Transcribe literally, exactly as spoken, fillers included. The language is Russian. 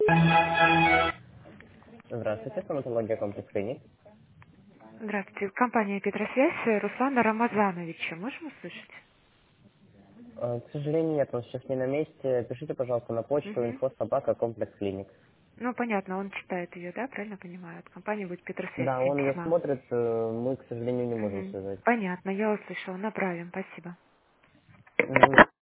Здравствуйте, стоматология комплекс клиник. Здравствуйте. Компания Петросвязь. Руслана Рамазановича. Можем услышать? Э, К сожалению, нет, он сейчас не на месте. Пишите, пожалуйста, на почту Угу. инфо собака комплекс клиник. Ну, понятно, он читает ее, да? Правильно понимаю? От компании будет Петросвязь Да, всем он ее письма. смотрит, э, мы, к сожалению, не можем Угу. связать. Понятно, я услышала. Направим. Спасибо. Мгм.